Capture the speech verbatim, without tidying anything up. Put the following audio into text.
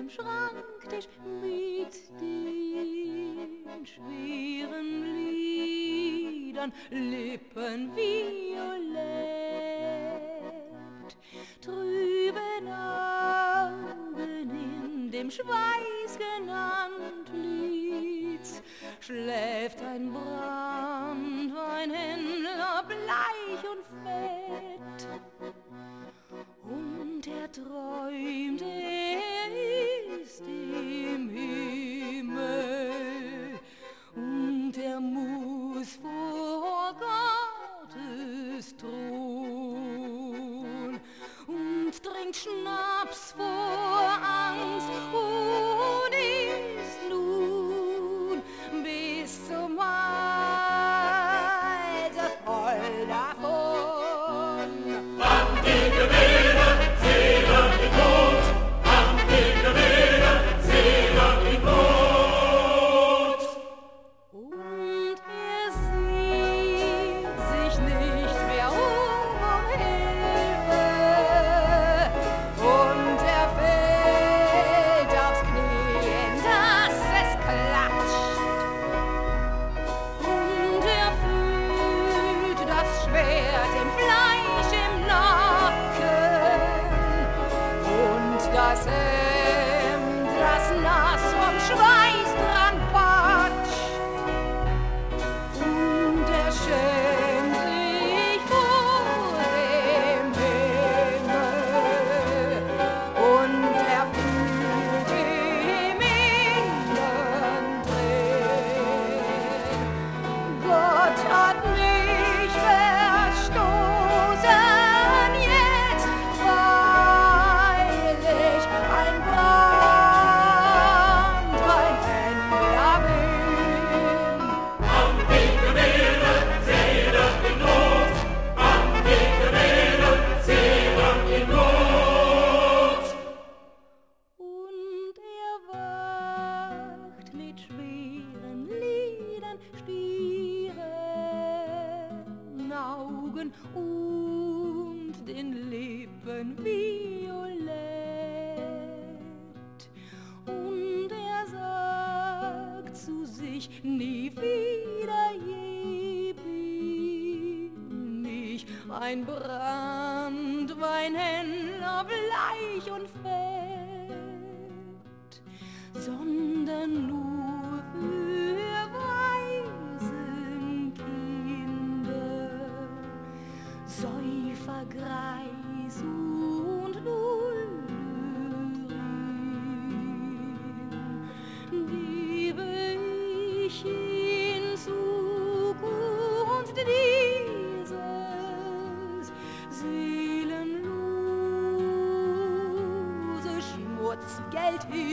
dem Schranktisch mit den schweren Lidern, Lippen violett, trüben Augen in dem Schweiß genannt Lieds, schläft ein Branntweinhändler bleich und fett. Und er träumt, er ist im Himmel, und er muss vor Gottes Thron und trinkt Schnaps vor Angst und ist nun bis zum Hals voll davon. Das Hemd, das nass vom Schweiß dran patscht, und er schämt sich vor dem Himmel, und er fühlt im Innern drin, Gott hat mich verstoßen. Augen und den Lippen violett, und er sagt zu sich, nie wieder je bin ich ein Branntweinhändler bleich und fett, sondern nur für Säufer, Greis und Nullnürin gebe ich in Zukunft dieses seelenlose Schmutzgeld hin.